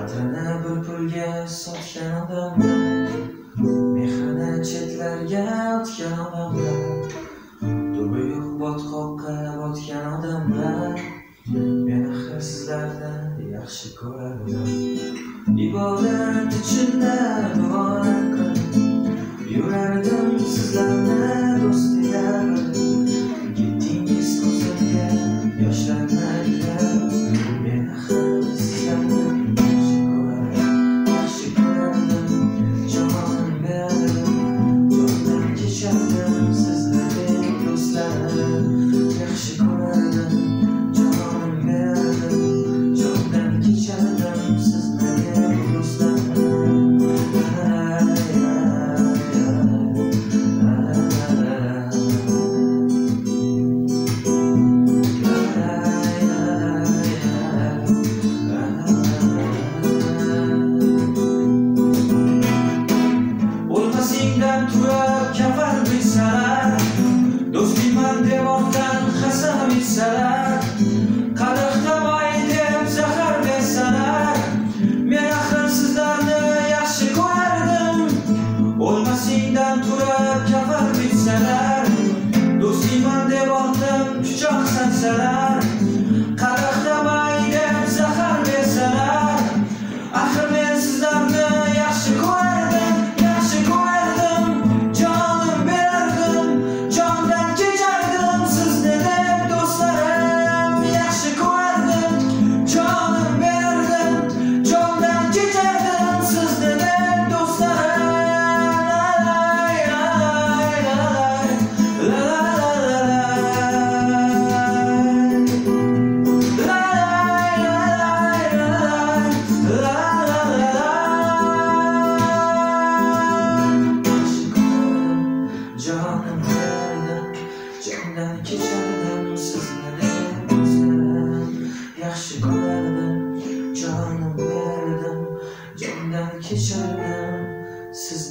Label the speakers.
Speaker 1: Qadrini bir pulga sotgan odamlar, mehrini chetlarga otgan odamlar, tubi yo'q botqoqqa botgan odamlar, men axir sizlarni yaxshi ko'rardim. Ibodat ichida duolar qilib yurardim, sizlarni do'st deyaverdim. Ketdingiz ko'zimga yoshlarni ilab, men axir sizlarni yaxshi ko'rardim, jonim berdim, jondan kechardim, sizlarni do'stlarim yaxshi ko'rardim, jonim berdim, jondan kechardim, sizlarni do'stlarim. O'lmasingdan turib kafan bilsalar, do'stingman demoqdan qasam ichsalar, qadoqda moy deb zahar bersalar, men axir sizlarni yaxshi ko'rardim. O'lmasingdan turib kafan bilsalar, do'stingman demoqdan pichoq sansalar, qadoqda moy deb zahar bersalar, axir men sizlarni yaxshi ko'rardim, yaxshi ko'rardim, jonim berardim, jondan kechardim, sizni deb do'stlarim yaxshi ko'rardim, jonim berardim, jondan kechardim, sizni deb do'stlarim. Jonim berdim, jondan kechardim, sizni deb do'stlarim yaxshi ko'rardim, jonim berdim, jondan kechardim, siz